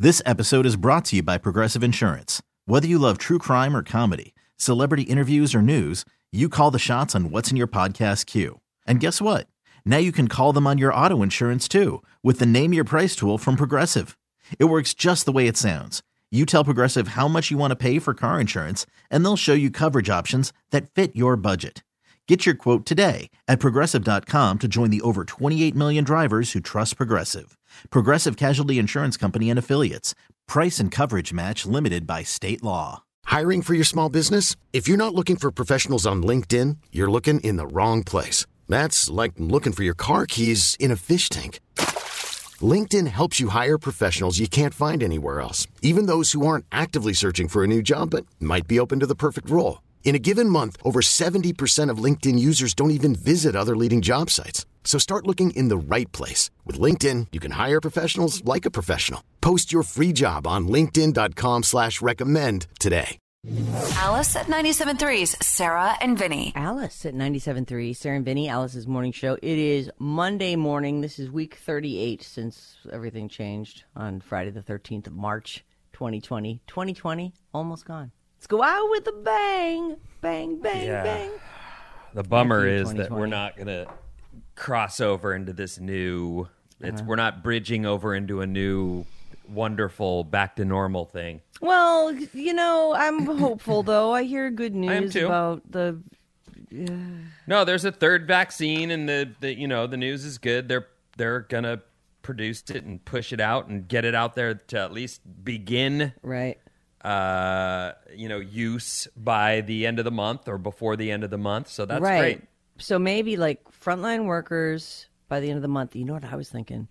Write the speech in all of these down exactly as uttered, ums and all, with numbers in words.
This episode is brought to you by Progressive Insurance. Whether you love true crime or comedy, celebrity interviews or news, you call the shots on what's in your podcast queue. And guess what? Now you can call them on your auto insurance too with the Name Your Price tool from Progressive. It works just the way it sounds. You tell Progressive how much you want to pay for car insurance, and they'll show you coverage options that fit your budget. Get your quote today at Progressive dot com to join the over twenty-eight million drivers who trust Progressive. Progressive Casualty Insurance Company and Affiliates. Price and coverage match limited by state law. Hiring for your small business? If you're not looking for professionals on LinkedIn, you're looking in the wrong place. That's like looking for your car keys in a fish tank. LinkedIn helps you hire professionals you can't find anywhere else, even those who aren't actively searching for a new job but might be open to the perfect role. In a given month, over seventy percent of LinkedIn users don't even visit other leading job sites. So start looking in the right place. With LinkedIn, you can hire professionals like a professional. Post your free job on linkedin dot com slash recommend today. Alice at ninety-seven point three's Sarah and Vinny. Alice at ninety-seven point three, Sarah and Vinny, Alice's morning show. It is Monday morning. This is week thirty-eight since everything changed on Friday the thirteenth of March, twenty twenty. twenty twenty, almost gone. Let's go out with a bang. Bang, bang, yeah. bang. The bummer is that we're not going to cross over into this new, it's uh-huh. we're not bridging over into a new wonderful back to normal thing. Well, you know, I'm hopeful though. I hear good news about the uh... No, there's a third vaccine and the, the you know, the news is good. They're they're going to produce it and push it out and get it out there to at least begin right. uh, you know, use by the end of the month or before the end of the month. So that's right. great. So maybe like frontline workers by the end of the month. You know what I was thinking?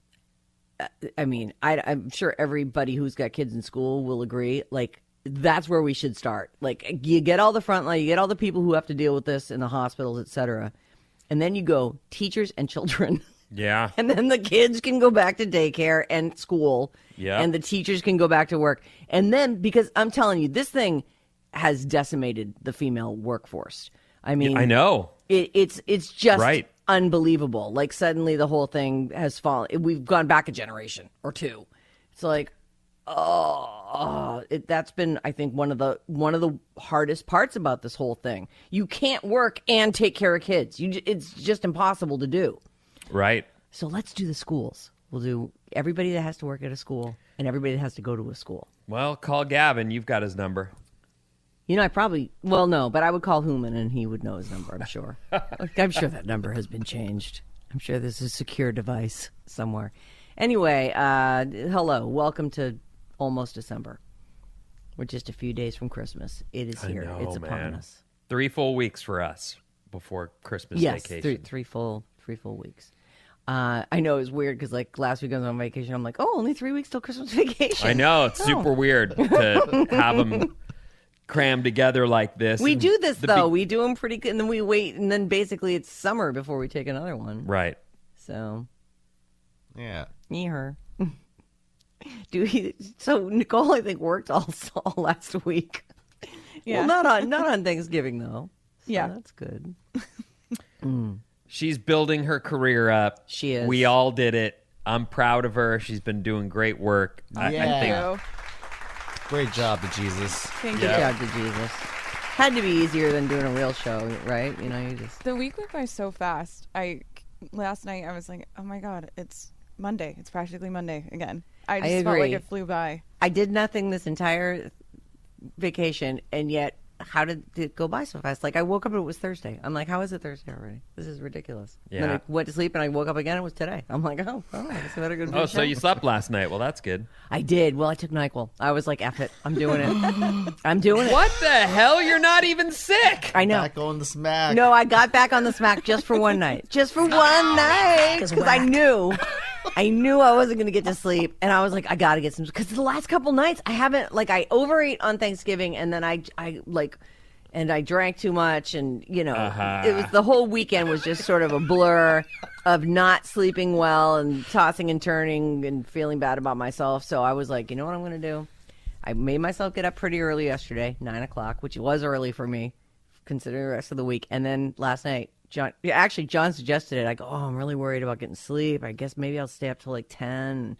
I mean, I, I'm sure everybody who's got kids in school will agree. Like, that's where we should start. Like, you get all the frontline, you get all the people who have to deal with this in the hospitals, et cetera. And then you go teachers and children. Yeah. And then the kids can go back to daycare and school. Yeah. And the teachers can go back to work. And then, because I'm telling you, this thing has decimated the female workforce. I mean, I know. It, it's it's just right. unbelievable. Like, suddenly the whole thing has fallen. We've gone back a generation or two. It's like, oh, oh it, that's been, I think, one of the one of the hardest parts about this whole thing. You can't work and take care of kids. You, it's just impossible to do. Right. So let's do the schools. We'll do everybody that has to work at a school and everybody that has to go to a school. Well, call Gavin. You've got his number. You know, I probably, well, no, but I would call Hooman and he would know his number, I'm sure. I'm sure that number has been changed. I'm sure there's a secure device somewhere. Anyway, uh, hello. Welcome to almost December. We're just a few days from Christmas. It is here. I know, it's upon man. us. Three full weeks for us before Christmas yes, vacation. Three, three full three full weeks. Uh, I know it was weird because, like, last week I was on vacation. I'm like, oh, only three weeks till Christmas vacation. I know. It's oh. super weird to have them crammed together like this. We do this, the though. Be- we do them pretty good, and then we wait, and then basically it's summer before we take another one. Right. So. Yeah. Me, her. Do we, so Nicole, I think, worked all, all last week. Yeah. Well, not on not on Thanksgiving, though. So yeah. That's good. mm. She's building her career up. She is. We all did it. I'm proud of her. She's been doing great work. Yeah. I, I think. Great job to Jesus. Thank Good job to Jesus. Had to be easier than doing a real show, right? You know, you just. The week went by so fast. I last night I was like, oh my God, it's Monday. It's practically Monday again. I just I felt like it flew by. I did nothing this entire vacation, and yet, how did it go by so fast? Like, I woke up and it was Thursday. I'm like, how is it Thursday already? This is ridiculous. Yeah. Then I went to sleep and I woke up again. It was today. I'm like, oh, oh I guess I better go to Oh, so you slept last night. Well, that's good. I did. Well, I took NyQuil. I was like, F it. I'm doing it. I'm doing it. What the hell? You're not even sick. I know. Back on the smack. No, I got back on the smack just for one night. Just for one night. Because I knew. I knew I wasn't going to get to sleep, and I was like, I got to get some, because the last couple nights, I haven't, like, I overate on Thanksgiving, and then I, I like, and I drank too much, and, you know, uh-huh. it was, the whole weekend was just sort of a blur of not sleeping well, and tossing and turning, and feeling bad about myself, so I was like, you know what I'm going to do? I made myself get up pretty early yesterday, nine o'clock, which was early for me, considering the rest of the week, and then last night, John, actually, John suggested it. I go, oh, I'm really worried about getting sleep. I guess maybe I'll stay up till like ten.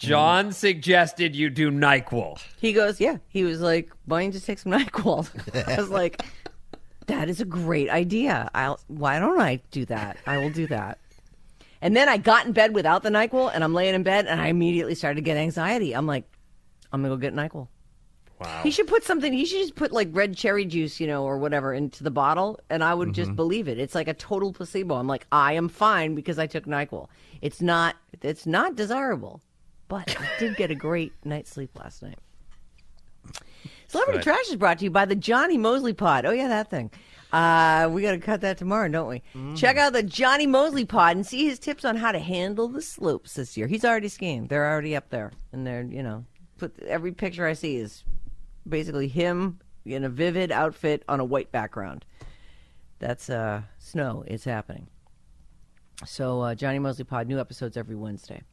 John suggested you do NyQuil. He goes, yeah. He was like, why don't you just take some NyQuil? I was like, that is a great idea. I'll. Why don't I do that? I will do that. And then I got in bed without the NyQuil, and I'm laying in bed, and I immediately started to get anxiety. I'm like, I'm going to go get NyQuil. Wow. He should put something, he should just put like red cherry juice, you know, or whatever into the bottle, and I would mm-hmm. just believe it. It's like a total placebo. I'm like, I am fine because I took NyQuil. It's not, it's not desirable, but I did get a great night's sleep last night. Celebrity Good. Trash is brought to you by the Johnny Mosley Pod. Oh, yeah, that thing. Uh, we got to cut that tomorrow, don't we? Mm. Check out the Johnny Mosley Pod and see his tips on how to handle the slopes this year. He's already skiing. They're already up there. And they're, you know, put every picture I see is basically him in a vivid outfit on a white background. That's uh, snow. It's happening. So uh, Johnny Mosley Pod, new episodes every Wednesday.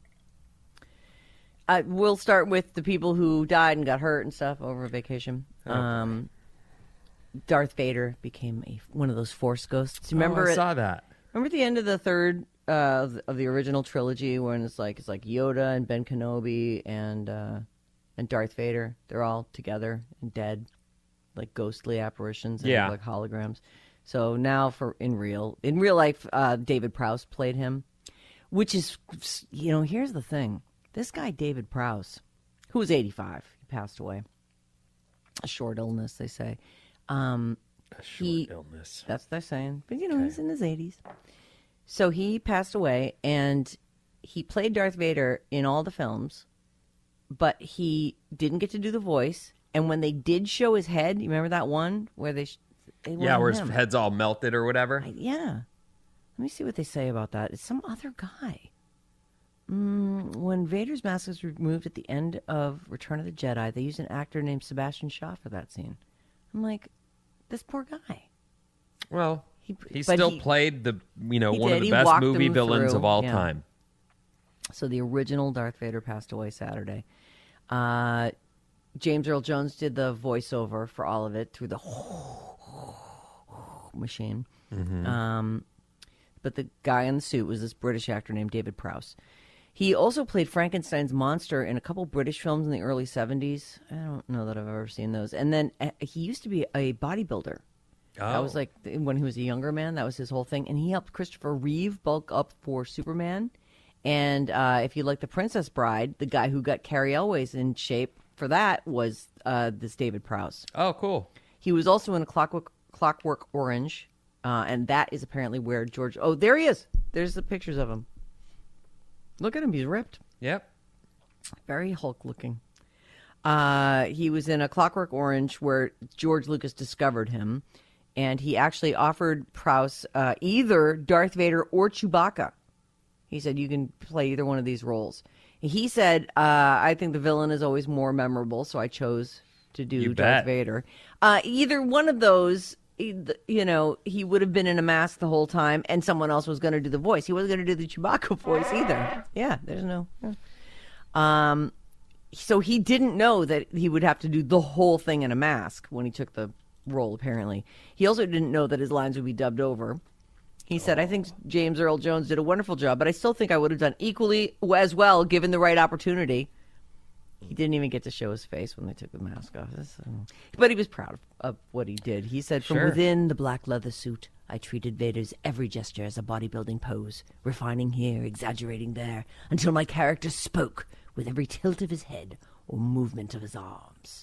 Uh, we'll start with the people who died and got hurt and stuff over vacation. Oh, um, Darth Vader became a, one of those Force ghosts. Remember? Oh, I it, saw that. Remember at the end of the third uh, of, the, of the original trilogy when it's like it's like Yoda and Ben Kenobi and uh, and Darth Vader. They're all together and dead, like ghostly apparitions and yeah. like holograms. So now for in real in real life, uh, David Prowse played him, which is, you know, here's the thing. This guy, David Prowse, who was eighty-five, he passed away. A short illness, they say. Um, a short he, illness. That's what they're saying. But, you know, okay. he's in his eighties. So he passed away, and he played Darth Vader in all the films, but he didn't get to do the voice. And when they did show his head, you remember that one where they... Sh- yeah, where his him. head's all melted or whatever? I, yeah. Let me see what they say about that. It's some other guy. Mm, when Vader's mask was removed at the end of Return of the Jedi, they used an actor named Sebastian Shaw for that scene. I'm like, this poor guy. Well, he, he still he, played the you know one did. of the He best movie them villains through. of all yeah. time. So the original Darth Vader passed away Saturday. Uh, James Earl Jones did the voiceover for all of it through the machine. Mm-hmm. Um, but the guy in the suit was this British actor named David Prowse. He also played Frankenstein's monster in a couple British films in the early seventies. I don't know that I've ever seen those. And then uh, he used to be a bodybuilder. Oh. That was like when he was a younger man. That was his whole thing. And he helped Christopher Reeve bulk up for Superman. And uh, if you like The Princess Bride, the guy who got Carrie Elways in shape for that was uh, this David Prowse. Oh, cool. He was also in a Clockwork, Clockwork Orange. Uh, and that is apparently where George... Oh, there he is. There's the pictures of him. Look at him. He's ripped. Yep. Very Hulk looking. Uh, he was in A Clockwork Orange where George Lucas discovered him. And he actually offered Prowse uh, either Darth Vader or Chewbacca. He said, you can play either one of these roles. He said, uh, I think the villain is always more memorable, so I chose to do you Darth bet. Vader. Uh, either one of those... You know, he would have been in a mask the whole time, and someone else was going to do the voice. He wasn't going to do the Chewbacca voice either. Yeah, there's no. Yeah. Um, so he didn't know that he would have to do the whole thing in a mask when he took the role. Apparently, he also didn't know that his lines would be dubbed over. He said, "I think James Earl Jones did a wonderful job, but I still think I would have done equally as well given the right opportunity." He didn't even get to show his face when they took the mask off. But he was proud of, of what he did. He said, from sure. within the black leather suit, I treated Vader's every gesture as a bodybuilding pose, refining here, exaggerating there, until my character spoke with every tilt of his head or movement of his arms.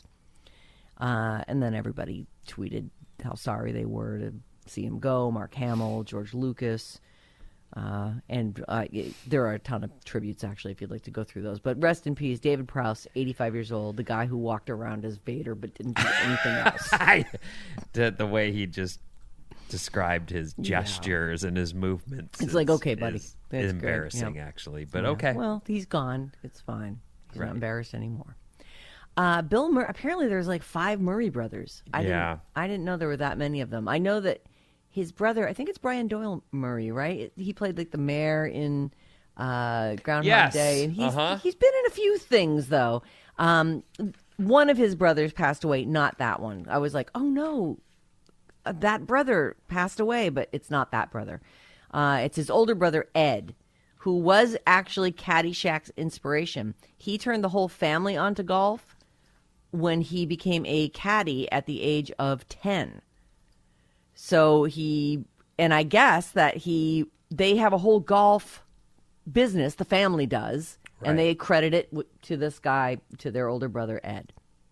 Uh, and then everybody tweeted how sorry they were to see him go. Mark Hamill, George Lucas. Uh, and uh, there are a ton of tributes, actually, if you'd like to go through those. But rest in peace, David Prowse, eighty-five years old, the guy who walked around as Vader but didn't do anything else. the, the way he just described his gestures yeah. and his movements. It's is, like, okay, buddy. Is That's embarrassing, good. Yeah. actually. But yeah. okay. Well, he's gone. It's fine. He's right. not embarrassed anymore. Uh, Bill Murray, apparently there's like five Murray brothers. I yeah. Didn't, I didn't know there were that many of them. I know that his brother, I think it's Brian Doyle Murray, right? He played like the mayor in uh, Groundhog yes. Day. And he's, uh-huh. he's been in a few things, though. Um, one of his brothers passed away, not that one. I was like, oh, no, that brother passed away, but it's not that brother. Uh, it's his older brother, Ed, who was actually Caddyshack's inspiration. He turned the whole family onto golf when he became a caddy at the age of ten. So he, and I guess that he, they have a whole golf business, the family does, right. And they credit it w- to this guy, to their older brother, Ed.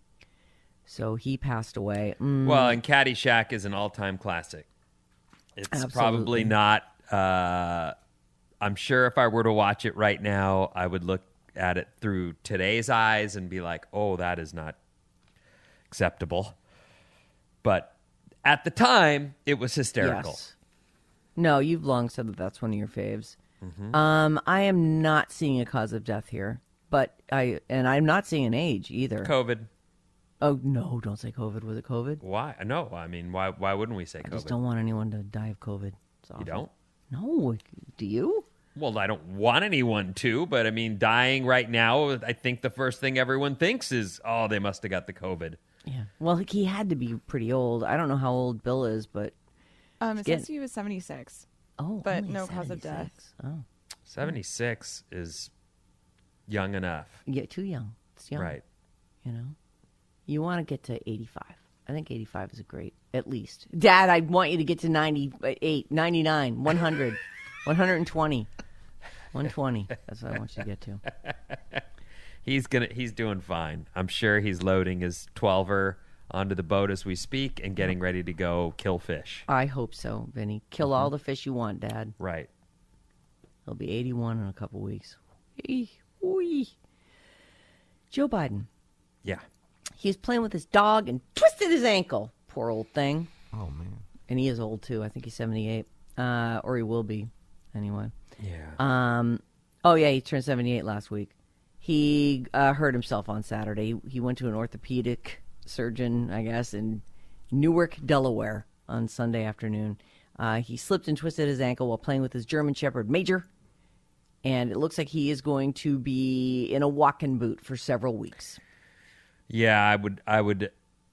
So he passed away. Mm. Well, and Caddyshack is an all-time classic. It's Absolutely. probably not, uh, I'm sure if I were to watch it right now, I would look at it through today's eyes and be like, oh, that is not acceptable. But at the time, it was hysterical. Yes. No, you've long said that that's one of your faves. Mm-hmm. Um, I am not seeing a cause of death here, but I and I'm not seeing an age either. COVID. Oh no! Don't say COVID. Was it COVID? Why? No. I mean, why? Why wouldn't we say COVID? I just don't want anyone to die of COVID. You don't? No. Do you? Well, I don't want anyone to, but I mean, dying right now, I think the first thing everyone thinks is, oh, they must have got the COVID. Yeah. Well, he had to be pretty old. I don't know how old Bill is, but um, it says he was seventy-six. Oh, but no cause of death. Oh, seventy-six is young enough. Yeah, too young. It's young, right? You know, you want to get to eighty-five. I think eighty-five is a great, at least. Dad, I want you to get to ninety-eight, ninety-nine, one hundred, one hundred twenty, one twenty. That's what I want you to get to. He's gonna. He's doing fine. I'm sure he's loading his twelver onto the boat as we speak and getting ready to go kill fish. I hope so, Vinny. Kill mm-hmm. all the fish you want, Dad. Right. He'll be eighty-one in a couple weeks. Wee, wee. Joe Biden. Yeah. He was playing with his dog and twisted his ankle. Poor old thing. Oh, man. And he is old, too. I think he's seventy-eight. Uh, or he will be, anyway. Yeah. Um. Oh, yeah, he turned seventy-eight last week. He uh, hurt himself on Saturday. He went to an orthopedic surgeon, I guess, in Newark, Delaware on Sunday afternoon. Uh, he slipped and twisted his ankle while playing with his German Shepherd, Major. And it looks like he is going to be in a walking boot for several weeks. Yeah, I would, I would,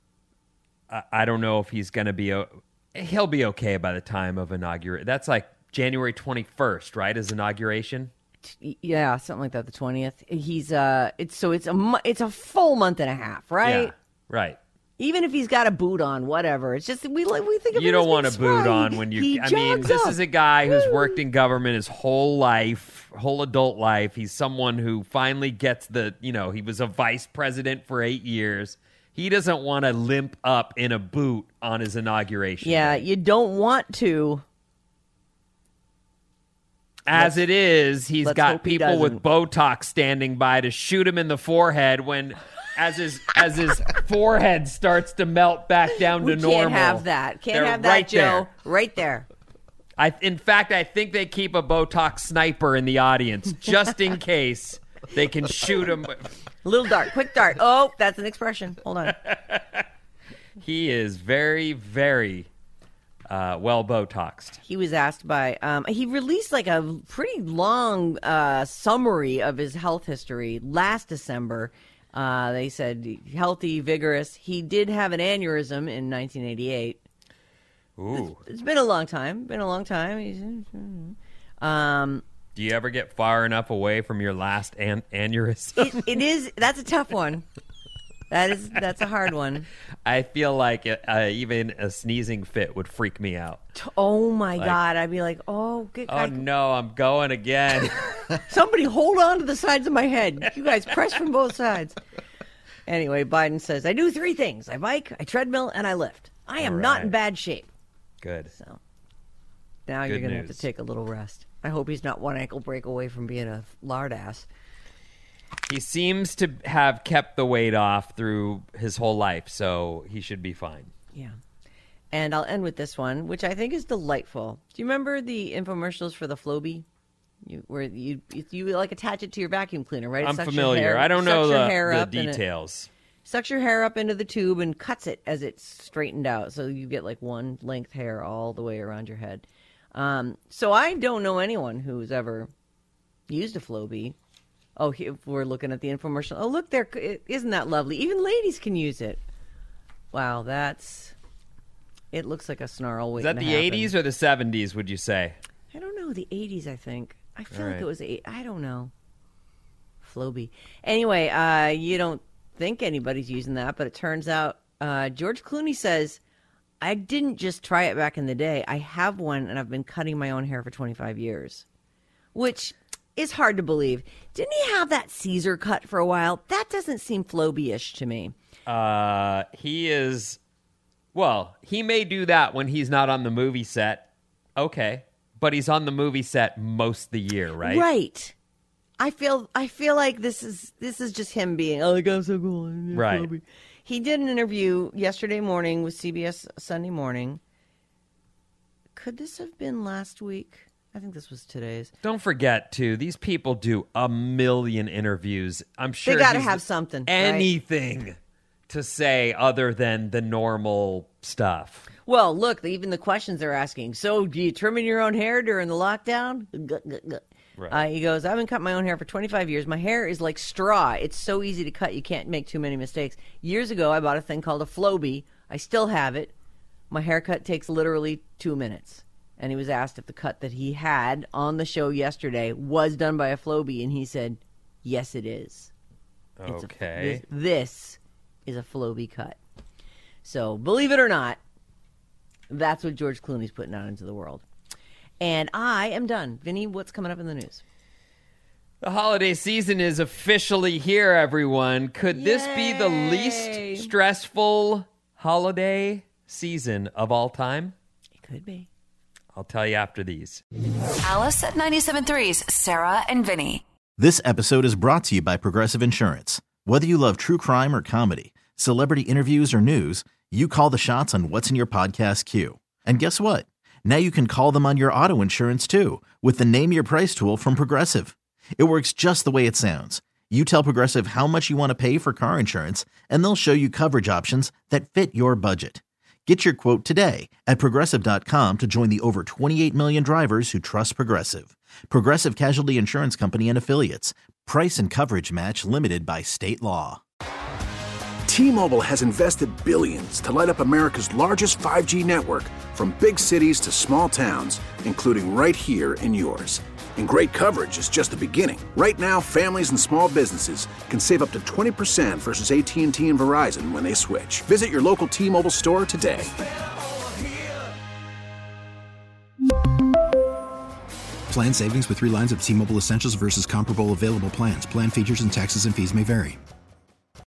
I, I don't know if he's going to be, he'll be okay by the time of inauguration. That's like January twenty-first, right, as inauguration? Yeah, something like that, the twentieth. He's, uh, it's, so it's a, it's a full month and a half, right? Yeah, right. Even if he's got a boot on, whatever. It's just, we we think of you it don't as want a boot swag. on when you, he I mean, this up. is a guy who's worked in government his whole life, whole adult life. He's someone who finally gets the, you know, he was a vice president for eight years. He doesn't want to limp up in a boot on his inauguration. Yeah, day. You don't want to. As let's, it is, he's got people he with Botox standing by to shoot him in the forehead when, as his as his forehead starts to melt back down we to normal. Can't have that. Can't They're have that, right Joe. There. Right there. I, in fact, I think they keep a Botox sniper in the audience just in case they can shoot him. Little dart, quick dart. Oh, that's an expression. Hold on. He is very, very uh, well Botoxed. He was asked by, um, he released like a pretty long uh, summary of his health history last December. Uh, they said healthy, vigorous. He did have an aneurysm in nineteen eighty-eight. Ooh. It's, it's been a long time. Been a long time. He's, um, Do you ever get far enough away from your last an- aneurysm? It, it is. That's a tough one. That is. That's a hard one. I feel like it, uh, even a sneezing fit would freak me out. Oh my like, God! I'd be like, oh, good, oh I, no, I'm going again. Somebody hold on to the sides of my head. You guys press from both sides. Anyway, Biden says, I do three things: I bike, I treadmill, and I lift. I am right. not in bad shape. Good. So now Good you're going to news. have to take a little rest. I hope he's not one ankle break away from being a lard ass. He seems to have kept the weight off through his whole life, so he should be fine. Yeah. And I'll end with this one, which I think is delightful. Do you remember the infomercials for the Flowbee? You, where you you like attach it to your vacuum cleaner, right? It I'm sucks familiar. Your hair, I don't know your the, hair the up details. It sucks your hair up into the tube and cuts it as it's straightened out, so you get like one length hair all the way around your head. Um, so I don't know anyone who's ever used a Flowbee. Oh, here, we're looking at the infomercial. Oh, look there! Isn't that lovely? Even ladies can use it. Wow, that's. It looks like a snarl Is waiting that to the happen. eighties or the seventies? Would you say? I don't know. The eighties, I think. I feel All like right. it was eight. I don't know. Floby. Anyway, uh, you don't think anybody's using that, but it turns out uh, George Clooney says, I didn't just try it back in the day. I have one, and I've been cutting my own hair for twenty-five years, which is hard to believe. Didn't he have that Caesar cut for a while? That doesn't seem Floby-ish to me. Uh, he is, well, he may do that when he's not on the movie set. Okay. But he's on the movie set most of the year, right? Right. I feel I feel like this is this is just him being, oh, like, I'm so cool. Right. Floby. He did an interview yesterday morning with C B S Sunday Morning. Could this have been last week? I think this was today's. Don't forget, too, these people do a million interviews. I'm sure They got to he's have something. anything right? to say other than the normal stuff. Well, look, even the questions they're asking. So, do you trimming your own hair during the lockdown? Right. Uh, he goes, I've been cutting my own hair for twenty-five years. My hair is like straw. It's so easy to cut, you can't make too many mistakes. Years ago, I bought a thing called a Floby. I still have it. My haircut takes literally two minutes. And he was asked if the cut that he had on the show yesterday was done by a Floby, and he said, yes, it is. It's Okay. A, this, this is a Floby cut. So, believe it or not, that's what George Clooney's putting out into the world. And I am done. Vinny, what's coming up in the news? The holiday season is officially here, everyone. Could this be the Yay. least stressful holiday season of all time? It could be. I'll tell you after these. Alice at ninety-seven point three's Sarah and Vinny. This episode is brought to you by Progressive Insurance. Whether you love true crime or comedy, celebrity interviews or news, you call the shots on what's in your podcast queue. And guess what? Now you can call them on your auto insurance too with the Name Your Price tool from Progressive. It works just the way it sounds. You tell Progressive how much you want to pay for car insurance, and they'll show you coverage options that fit your budget. Get your quote today at Progressive dot com to join the over twenty-eight million drivers who trust Progressive. Progressive Casualty Insurance Company and Affiliates. Price and coverage match limited by state law. T-Mobile has invested billions to light up America's largest five G network, from big cities to small towns, including right here in yours. And great coverage is just the beginning. Right now, families and small businesses can save up to twenty percent versus A T and T and Verizon when they switch. Visit your local T-Mobile store today. Plan savings with three lines of T-Mobile Essentials versus comparable available plans. Plan features and taxes and fees may vary.